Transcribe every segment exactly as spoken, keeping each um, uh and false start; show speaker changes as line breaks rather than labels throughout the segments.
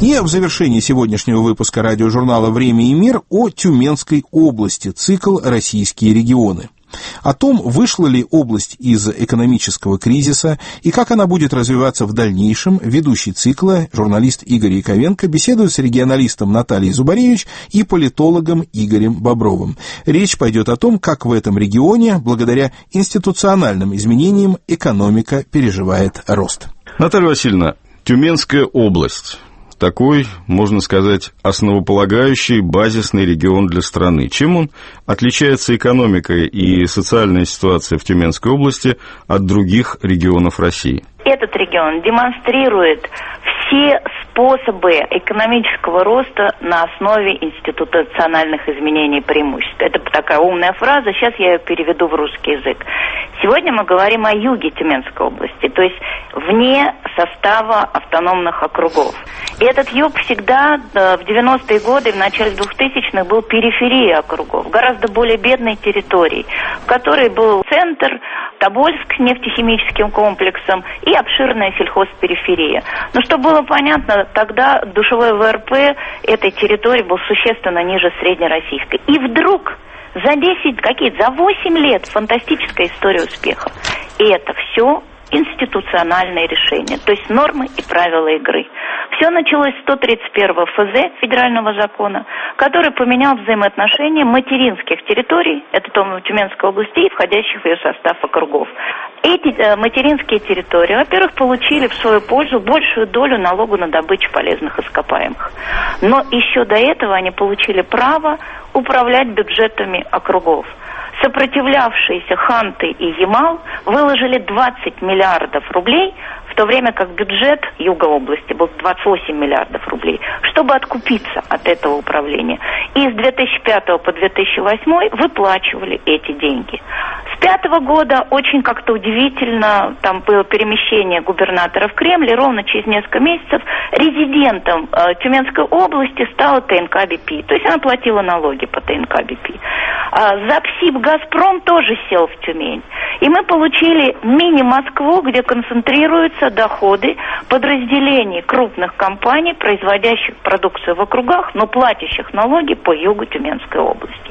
И в завершении сегодняшнего выпуска радиожурнала «Время и мир» о Тюменской области, цикл «Российские регионы». О том, вышла ли область из экономического кризиса и как она будет развиваться в дальнейшем, ведущий цикла, журналист Игорь Яковенко, беседует с регионалистом Натальей Зубаревич и политологом Игорем Бобровым. Речь пойдет о том, как в этом регионе, благодаря институциональным изменениям, экономика переживает рост.
Наталья Васильевна, Тюменская область. Такой, можно сказать, основополагающий, базисный регион для страны. Чем он отличается экономикой и социальной ситуацией в Тюменской области от других регионов России?
Этот регион демонстрирует все способы экономического роста на основе институциональных изменений и преимуществ. Это такая умная фраза, сейчас я ее переведу в русский язык. Сегодня мы говорим о юге Тюменской области, то есть вне состава автономных округов. И этот юг всегда в девяностые годы, в начале двухтысячных был периферией округов, гораздо более бедной территорией, в которой был центр, Тобольск нефтехимическим комплексом и обширная сельхозпериферия. Но чтобы было понятно, тогда душевой ВРП этой территории был существенно ниже среднероссийской. И вдруг за десять, какие-то, за восемь лет фантастическая история успеха. И это все институциональные решения, то есть нормы и правила игры. Все началось с сто тридцать первого эф зэ, федерального закона, который поменял взаимоотношения материнских территорий, это Тюменской области, и входящих в ее состав округов. Эти э, материнские территории, во-первых, получили в свою пользу большую долю налогу на добычу полезных ископаемых. Но еще до этого они получили право управлять бюджетами округов. Сопротивлявшиеся Ханты и Ямал выложили двадцать миллиардов рублей, в то время как бюджет Юга области был двадцать восемь миллиардов рублей, чтобы откупиться от этого управления. И с две тысячи пятого по две тысячи восьмой выплачивали эти деньги. С две тысячи пятого года очень как-то удивительно, там было перемещение губернатора в Кремль, и ровно через несколько месяцев резидентом э, Тюменской области стала ТНК Би Пи. То есть она платила налоги по ТНК Би Пи. А Запсиб Газпром тоже сел в Тюмень. И мы получили мини-Москву, где концентрируются доходы подразделений крупных компаний, производящих продукцию в округах, но платящих налоги по югу Тюменской области.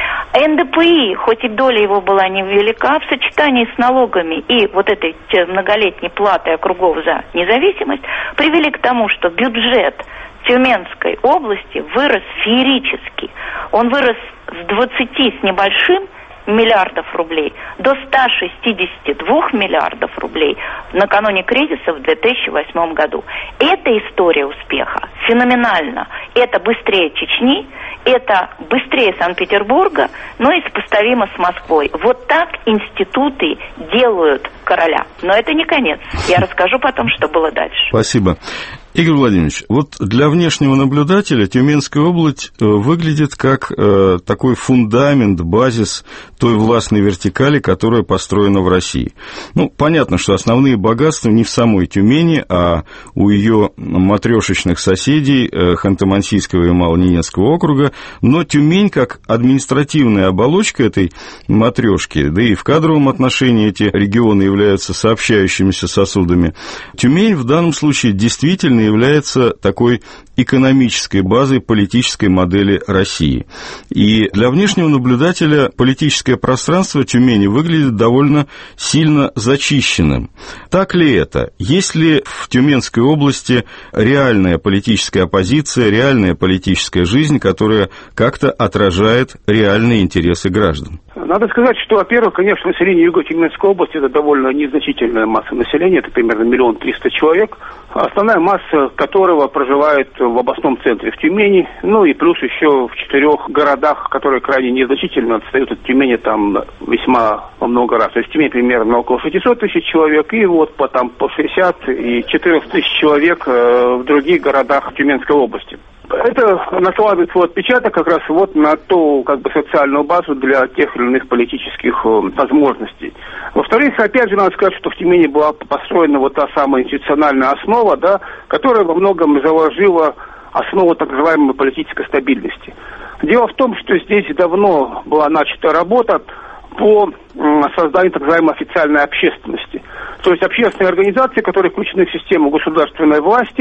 эн дэ пэ и, хоть и доля его была невелика, в сочетании с налогами и вот этой многолетней платой округов за независимость, привели к тому, что бюджет Тюменской области вырос феерически. Он вырос с двадцати с небольшим миллиардов рублей до ста шестидесяти двух миллиардов рублей накануне кризиса в две тысячи восьмом году. Эта история успеха феноменальна. Это быстрее Чечни, это быстрее Санкт-Петербурга, но и сопоставимо с Москвой. Вот так институты делают короля. Но это не конец. Я расскажу потом, что было дальше.
Спасибо. Игорь Владимирович, вот для внешнего наблюдателя Тюменская область выглядит как э, такой фундамент, базис той властной вертикали, которая построена в России. Ну, понятно, что основные богатства не в самой Тюмени, а у ее матрешечных соседей э, Ханты-Мансийского и Ямало-Ненецкого округа, но Тюмень, как административная оболочка этой матрешки, да и в кадровом отношении эти регионы являются сообщающимися сосудами, Тюмень в данном случае действительно является такой экономической базой политической модели России. И для внешнего наблюдателя политическое пространство Тюмени выглядит довольно сильно зачищенным. Так ли это? Есть ли в Тюменской области реальная политическая оппозиция, реальная политическая жизнь, которая как-то отражает реальные интересы граждан?
Надо сказать, что, во-первых, конечно, население Юга Тюменской области – это довольно незначительная масса населения, это примерно миллион триста человек, основная масса которого проживает в областном центре в Тюмени, ну и плюс еще в четырех городах, которые крайне незначительно отстают от Тюмени там весьма во много раз. То есть Тюмень примерно около шестьсот тысяч человек, и вот по, там, по шестьдесят и четырнадцать тысяч человек э, в других городах Тюменской области. Это накладывает свой отпечаток как раз вот на ту как бы социальную базу для тех или иных политических э, возможностей. Во-вторых, опять же, надо сказать, что в Тюмени была построена вот та самая институциональная основа, да, которая во многом заложила основу так называемой политической стабильности. Дело в том, что здесь давно была начата работа по созданию так называемой официальной общественности. То есть общественные организации, которые включены в систему государственной власти,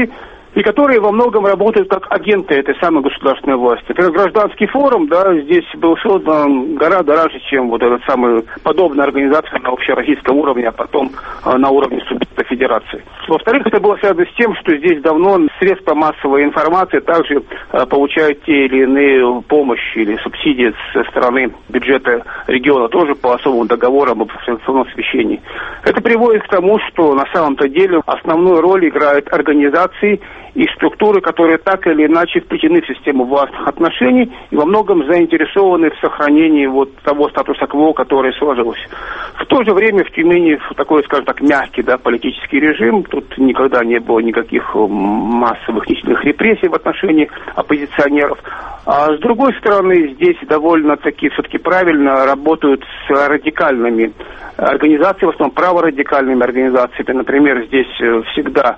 и которые во многом работают как агенты этой самой государственной власти. Например, гражданский форум, да, здесь был создан гораздо раньше, чем вот этот самый подобная организация на общероссийском уровне, а потом а, на уровне субъекта федерации. Во-вторых, это было связано с тем, что здесь давно средства массовой информации также а, получают те или иные помощи или субсидии со стороны бюджета региона, тоже по особым договорам об информационном освещении. Это приводит к тому, что на самом-то деле основную роль играют организации и структуры, которые так или иначе вплетены в систему властных отношений и во многом заинтересованы в сохранении вот того статуса кво, который сложился. В то же время в Тюмени такой, скажем так, мягкий, да, политический режим. Тут никогда не было никаких массовых ничных репрессий в отношении оппозиционеров. А с другой стороны, здесь довольно-таки все-таки правильно работают с радикальными организациями, в основном праворадикальными организациями. Например, здесь всегда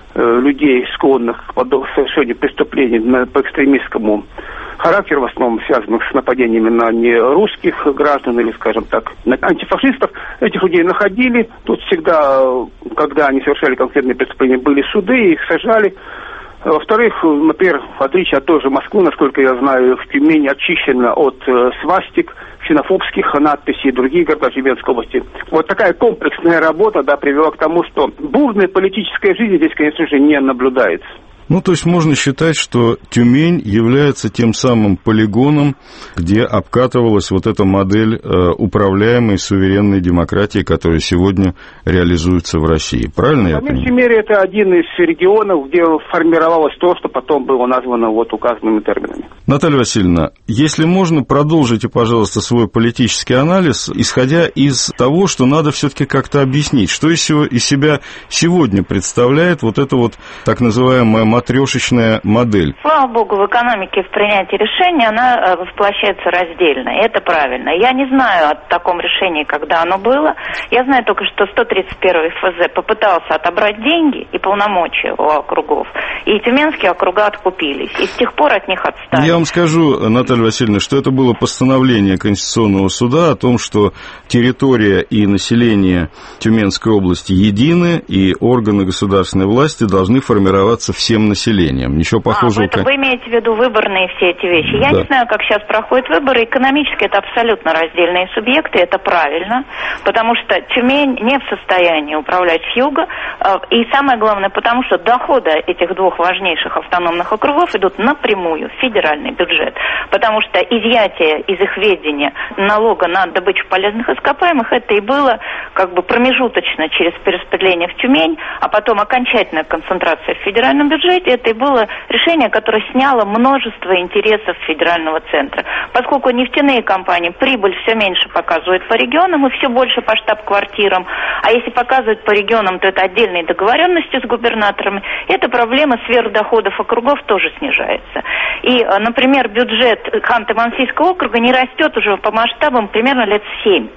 людей, склонных к совершению преступлений по экстремистскому характеру, в основном связанных с нападениями на нерусских граждан или, скажем так, на антифашистов, этих людей находили. Тут всегда, когда они совершали конкретные преступления, были суды, их сажали. Во-вторых, например, в отличие от той же Москвы, насколько я знаю, в Тюмени очищена от э, свастик, ксенофобских надписей и других городов Тюменской области. Вот такая комплексная работа, да, привела к тому, что бурной политической жизни здесь, конечно же, не наблюдается.
Ну, то есть можно считать, что Тюмень является тем самым полигоном, где обкатывалась вот эта модель э, управляемой суверенной демократии, которая сегодня реализуется в России. Правильно я понимаю?
По меньшей мере, это один из регионов, где формировалось то, что потом было названо вот указанными терминами.
Наталья Васильевна, если можно, продолжите, пожалуйста, свой политический анализ, исходя из того, что надо все-таки как-то объяснить, что из себя сегодня представляет вот эта вот так называемая матрешечная модель.
Слава богу, в экономике в принятии решения она воплощается раздельно, и это правильно. Я не знаю о таком решении, когда оно было. Я знаю только, что сто тридцать первый эф зэ попытался отобрать деньги и полномочия у округов, и тюменские округа откупились, и с тех пор от них отстали.
Я вам скажу, Наталья Васильевна, что это было постановление Конституционного суда о том, что территория и население Тюменской области едины, и органы государственной власти должны формироваться всем населением. Ничего похожего.
А, это вы имеете в виду выборные все эти вещи. Я
да.
не знаю, как сейчас проходят выборы. Экономически это абсолютно раздельные субъекты, это правильно, потому что Тюмень не в состоянии управлять с юга, и самое главное, потому что доходы этих двух важнейших автономных округов идут напрямую в федеральный бюджет, потому что изъятие из их ведения налога на добычу полезных ископаемых, это и было как бы промежуточно через перераспределение в Тюмень, а потом окончательная концентрация в федеральном бюджете. Это и было решение, которое сняло множество интересов федерального центра. Поскольку нефтяные компании прибыль все меньше показывают по регионам и все больше по штаб-квартирам, а если показывают по регионам, то это отдельные договоренности с губернаторами, эта проблема сверхдоходов округов тоже снижается. И, например, бюджет Ханты-Мансийского округа не растет уже по масштабам примерно лет семь,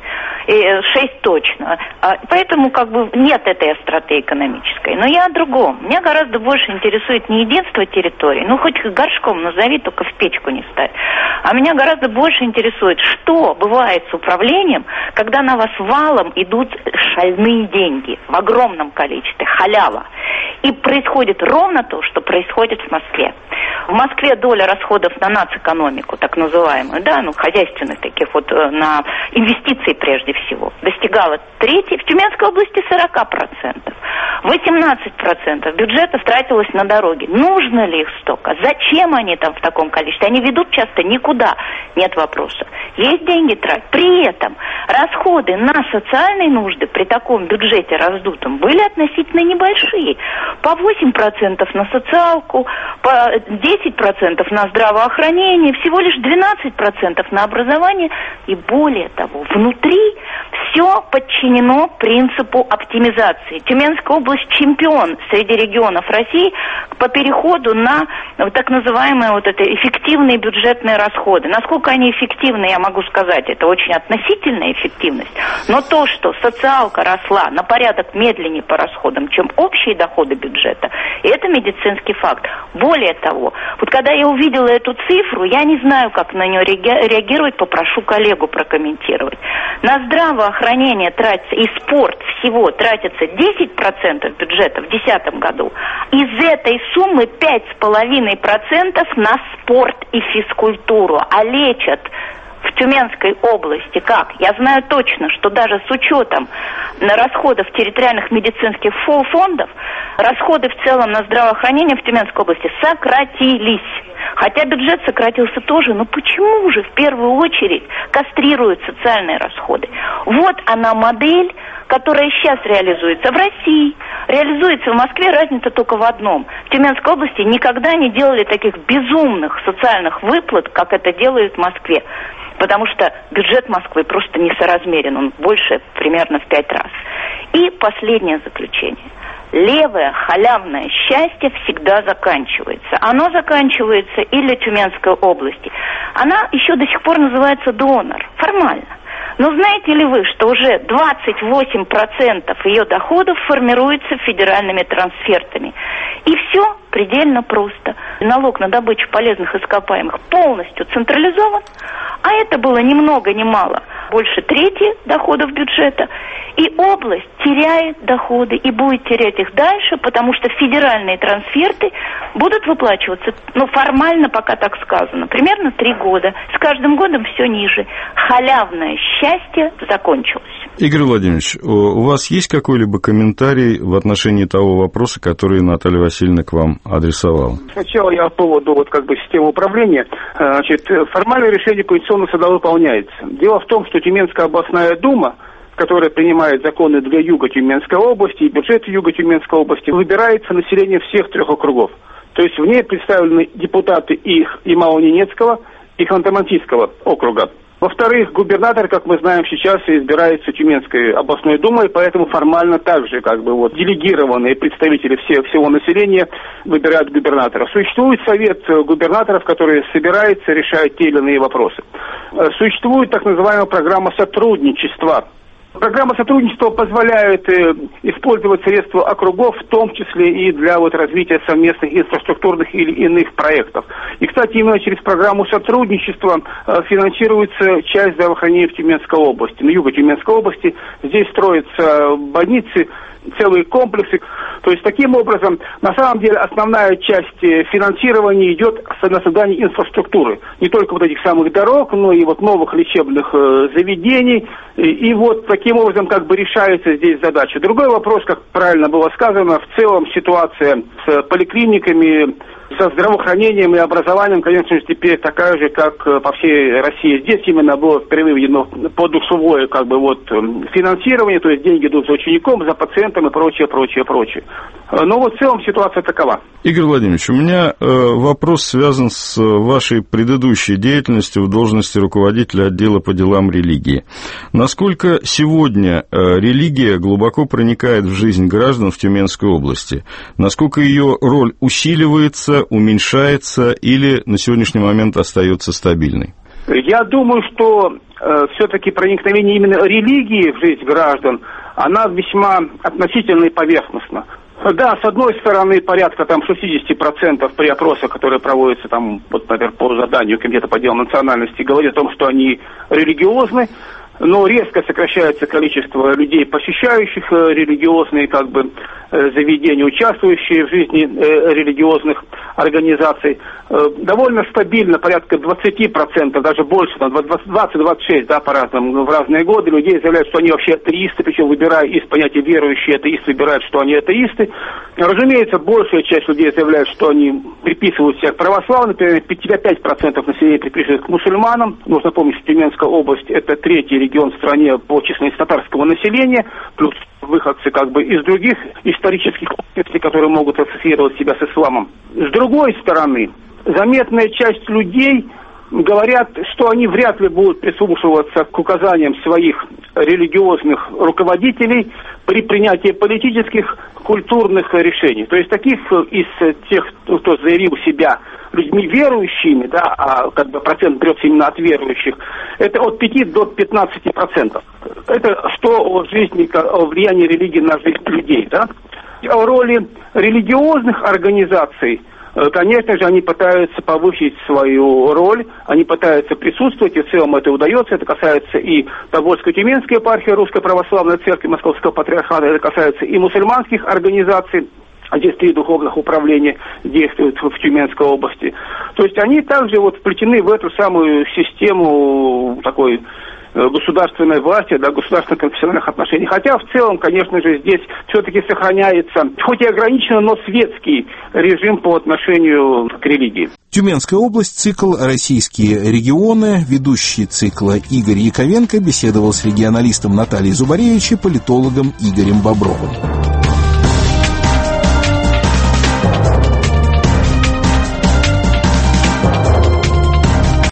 шесть точно. Поэтому как бы нет этой остроты экономической. Но я о другом. Меня гораздо больше интересует не единство территорий, ну хоть горшком назови, только в печку не ставь. А меня гораздо больше интересует, что бывает с управлением, когда на вас валом идут шальные деньги в огромном количестве, халява. И происходит ровно то, что происходит в Москве. В Москве доля расходов на нацэкономику, так называемую, да, ну, хозяйственных таких вот, на инвестиции прежде всего, достигала трети, в Тюменской области сорок процентов. восемнадцать процентов бюджета тратилось на дороги. Нужно ли их столько? Зачем они там в таком количестве? Они ведут часто никуда. Нет вопроса. Есть деньги тратить. При этом расходы на социальные нужды при таком бюджете раздутом были относительно небольшие. По восемь процентов на социалку, по десять процентов на здравоохранение, всего лишь двенадцать процентов на образование. И более того, внутри все подчинено принципу оптимизации. Тюменская область чемпион среди регионов России по переходу на вот так называемые вот это эффективные бюджетные расходы. Насколько они эффективны, я могу сказать, это очень относительная эффективность. Но то, что социалка росла на порядок медленнее по расходам, чем общие доходы бюджета, это медицинский факт. Более того, вот когда я увидела эту цифру, я не знаю, как на нее реагировать, попрошу коллегу прокомментировать. На здравоохранение тратится и спорт всего тратится десять процентов бюджета в две тысячи десятом году. Из этой суммы пять с половиной процентов на спорт и физкультуру, а лечат в Тюменской области как? Я знаю точно, что даже с учетом расходов территориальных медицинских фондов, расходы в целом на здравоохранение в Тюменской области сократились. Хотя бюджет сократился тоже, но почему же в первую очередь кастрируют социальные расходы? Вот она модель, которая сейчас реализуется в России, реализуется в Москве, разница только в одном. В Тюменской области никогда не делали таких безумных социальных выплат, как это делают в Москве. Потому что бюджет Москвы просто несоразмерен, он больше примерно в пять раз. И последнее заключение. Левое халявное счастье всегда заканчивается. Оно заканчивается и для Тюменской области. Она еще до сих пор называется донор, формально. Но знаете ли вы, что уже двадцать восемь процентов ее доходов формируется федеральными трансфертами? И все предельно просто. Налог на добычу полезных ископаемых полностью централизован, а это было ни много ни мало, больше трети доходов бюджета. И область теряет доходы и будет терять их дальше, потому что федеральные трансферты будут выплачиваться, ну, формально пока так сказано, примерно три года. С каждым годом все ниже. Халявное счастье закончилось.
Игорь Владимирович, у вас есть какой-либо комментарий в отношении того вопроса, который Наталья Васильевна к вам адресовала?
Сначала я по поводу вот, как бы, системы управления. Значит, формальное решение Конституционного суда выполняется. Дело в том, что Тюменская областная дума, которая принимает законы для Юга Тюменской области и бюджет Юга Тюменской области, выбирается население всех трех округов. То есть в ней представлены депутаты их и Малоненецкого, и Ханты-Мансийского округа. Во-вторых, губернатор, как мы знаем, сейчас избирается Тюменской областной думой, поэтому формально также как бы вот делегированные представители всех, всего населения выбирают губернатора. Существует совет губернаторов, который собирается, решает те или иные вопросы. Существует так называемая программа сотрудничества. Программа сотрудничества позволяет э, использовать средства округов, в том числе и для вот, развития совместных инфраструктурных или иных проектов. И, кстати, именно через программу сотрудничества э, финансируется часть здравоохранения в Тюменской области, на юге Тюменской области. Здесь строятся больницы, целые комплексы. То есть, таким образом, на самом деле, основная часть финансирования идет на создание инфраструктуры. Не только вот этих самых дорог, но и вот новых лечебных э, заведений. И, и вот таким образом как бы решается здесь задача. Другой вопрос, как правильно было сказано, в целом ситуация с поликлиниками, со здравоохранением и образованием, конечно же, теперь такая же, как по всей России. Здесь именно было впервые введено подушевое как бы вот финансирование, то есть деньги идут за учеником, за пациентом и прочее, прочее, прочее. Но вот в целом ситуация такова.
Игорь Владимирович, у меня э, вопрос связан с вашей предыдущей деятельностью в должности руководителя отдела по делам религии. Насколько сегодня э, религия глубоко проникает в жизнь граждан в Тюменской области? Насколько ее роль усиливается, уменьшается или на сегодняшний момент остается стабильной?
Я думаю, что э, все-таки проникновение именно религии в жизнь граждан, она весьма относительно и поверхностна. Да, с одной стороны, порядка там шестьдесят процентов при опросах, которые проводятся там, вот, например, по заданию Комитета по делам национальности, говорит о том, что они религиозны, но резко сокращается количество людей, посещающих э, религиозные как бы, э, заведения, участвующие в жизни э, религиозных организаций. Э, довольно стабильно, порядка двадцать процентов, даже больше, двадцать-двадцать шесть, да, по-разному, в разные годы людей заявляют, что они вообще атеисты, причем выбирая из понятия верующие атеисты, выбирают, что они атеисты. Разумеется, большая часть людей заявляют, что они приписывают себя к православным, например, пятьдесят пять процентов населения приписывают к мусульманам. Нужно помнить, что Тюменская область – это третий регион в стране по численности татарского населения, плюс выходцы как бы из других исторических областей, которые могут ассоциировать себя с исламом. С другой стороны, заметная часть людей говорят, что они вряд ли будут прислушиваться к указаниям своих религиозных руководителей при принятии политических, культурных решений. То есть таких из тех, кто заявил себя людьми верующими, да, а как бы процент берется именно от верующих, это от пяти до пятнадцати процентов. Это что о жизни, о влиянии религии на жизнь людей, да? О роли религиозных организаций Конечно же, они пытаются повысить свою роль, они пытаются присутствовать, и в целом это удается. Это касается и Тобольско-Тюменской епархии Русской Православной Церкви Московского Патриархата, это касается и мусульманских организаций. Здесь три духовных управления действуют в Тюменской области. То есть они также вот вплетены в эту самую систему такой государственной власти, да, государственно-конфессиональных отношений. Хотя в целом, конечно же, здесь все-таки сохраняется, хоть и ограниченно, но светский режим по отношению к религии.
Тюменская область, цикл «Российские регионы». Ведущий цикла Игорь Яковенко беседовал с регионалистом Натальей Зубаревич и политологом Игорем Бобровым.